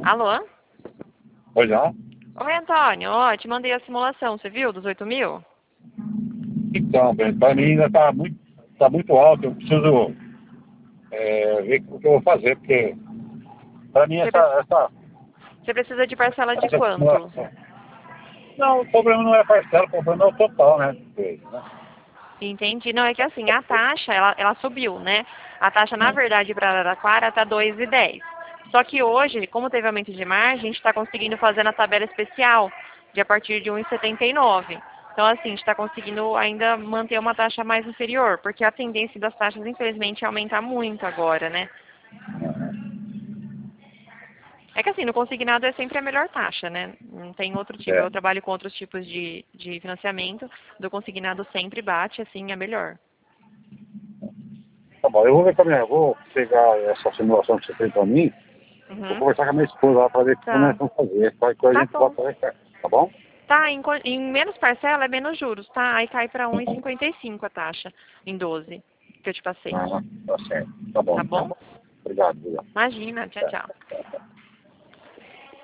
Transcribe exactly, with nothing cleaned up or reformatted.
Alô? Pois não? Oi, Antônio. Ó, te mandei a simulação, você viu, dos oito mil? Então, para mim ainda está muito, tá muito alto. Eu preciso é, ver o que eu vou fazer, porque para mim Você, essa, pre- essa, você precisa de parcela de essa quanto? simulação. Não, o problema não é a parcela, o problema é o total, né? Porque, né? Entendi. Não, é que assim, a taxa, ela, ela subiu, né? A taxa, na verdade, para Araraquara tá dois e dez. Só que hoje, como teve aumento de margem, a gente está conseguindo fazer na tabela especial, de a partir de um e setenta e nove. Então, assim, a gente está conseguindo ainda manter uma taxa mais inferior, porque a tendência das taxas, infelizmente, é aumentar muito agora, né? É que assim, no consignado é sempre a melhor taxa, né? Não tem outro tipo. É. Eu trabalho com outros tipos de, de financiamento, do consignado sempre bate, assim, a melhor. Tá bom, eu vou ver também, eu vou pegar essa simulação que você fez para mim, vou Uhum. conversar com a minha esposa lá para ver como nós Tá. vamos fazer. Qualquer coisa a Tá gente bom. volta a recar, tá bom? Tá, em, co- em menos parcela é menos juros, tá? Aí cai pra um e cinquenta e cinco a taxa, em doze, que eu te passei. Ah, tá certo. Tá bom, Tá então. bom? Obrigado, obrigado. Imagina, tchau, É. tchau.